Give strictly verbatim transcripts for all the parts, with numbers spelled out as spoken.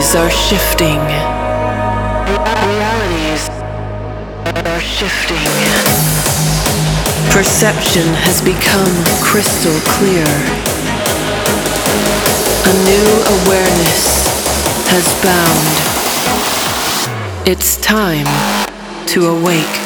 Realities are shifting. Realities are shifting. Perception has become crystal clear. A new awareness has bound. It's time to awake.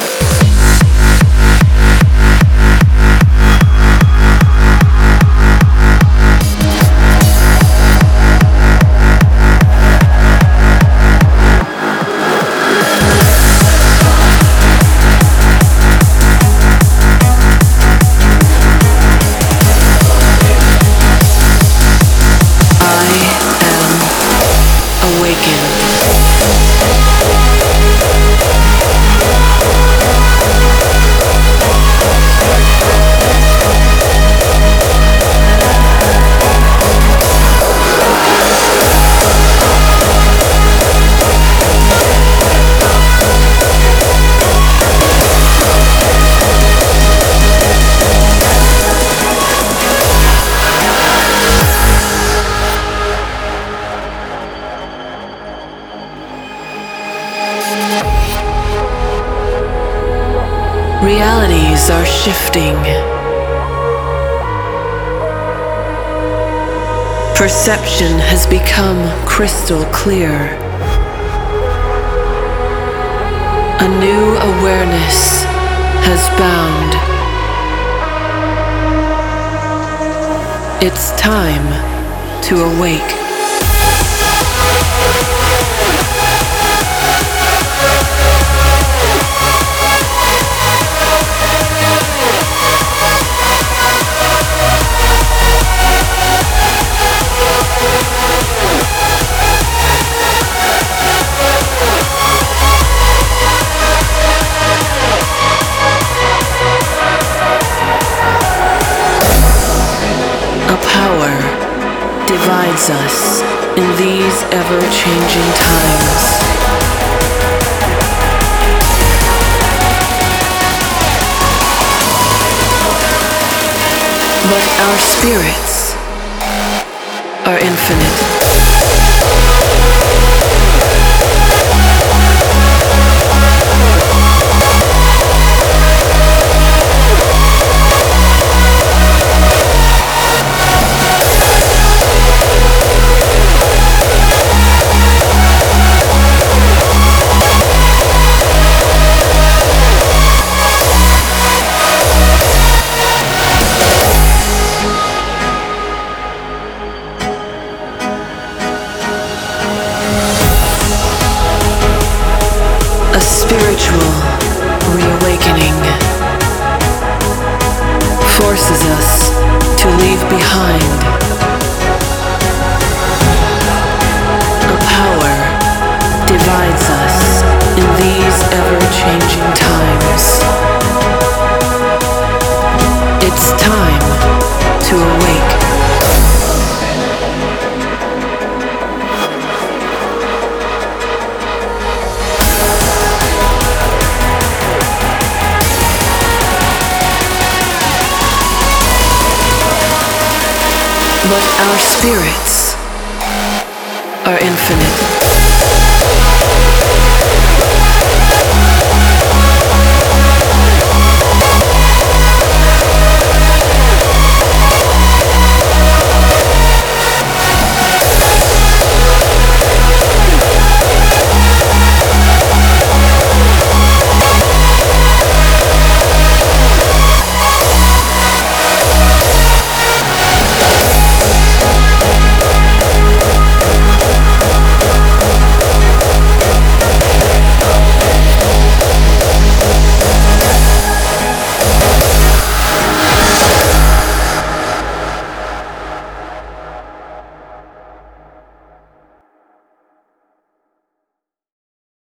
Realities are shifting. Perception has become crystal clear. A new awareness has bound. It's time to awake. Power divides us in these ever-changing times. But our spirits are infinite. A spiritual reawakening forces us to leave behind a power divides us in these ever-changing times. It's time to awake. But our spirits are infinite.